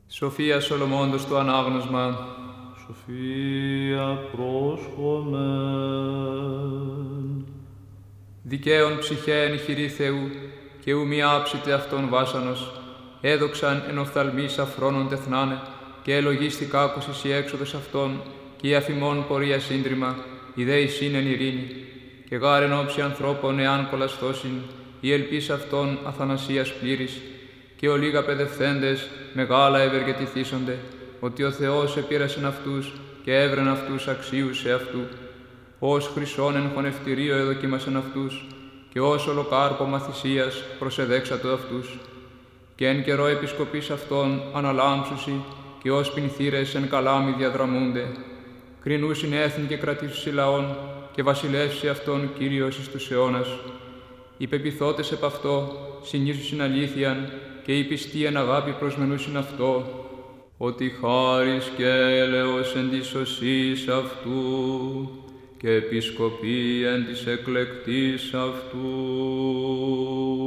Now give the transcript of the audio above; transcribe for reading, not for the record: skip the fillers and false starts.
Σοφία Σολομώντος του ανάγνωσμα. Σοφία πρόσχομεν. Δικαίων ψυχέ εν χειρή Θεού, και ου μη άψητε αυτόν βάσανος. Έδοξαν εν οφθαλμής αφρόνων τεθνάνε, και ελογίστη κάκωσης η έξοδος αυτών, και η αφημών πορεία σύντριμα, η δέη σύν εν ειρήνη. Και γάρ εν όψη ανθρώπων εάν κολαστώσιν, η ελπίς αυτών αθανασίας πλήρης, και ο λίγα παιδευθέντες μεγάλα ευεργετηθήσονται, ότι ο Θεός επήρασεν αυτούς και έβρεν αυτούς αξίους σε αυτού. Ως χρυσόν εν χωνευτηρίο εδοκίμασεν αυτούς, και ως ολοκάρπωμα θυσίας προσεδέξατο αυτούς. Και εν καιρό επισκοπής αυτών αναλάμψουσι, και ως πινθύρες εν καλάμι διαδραμούνται. Κρινούσιν έθνη και κρατήσουσι λαών, και βασιλεύσει αυτόν Κύριος εις τους αιώνας. Οι πεποιθώτες επ' αυτό συνήσουσιν αλήθειαν, και οι πιστοί εν αγάπη προσμενούσιν αυτό, ότι χάρις και έλεος εν της σωσής αυτού, και επισκοπή εν της εκλεκτής αυτού.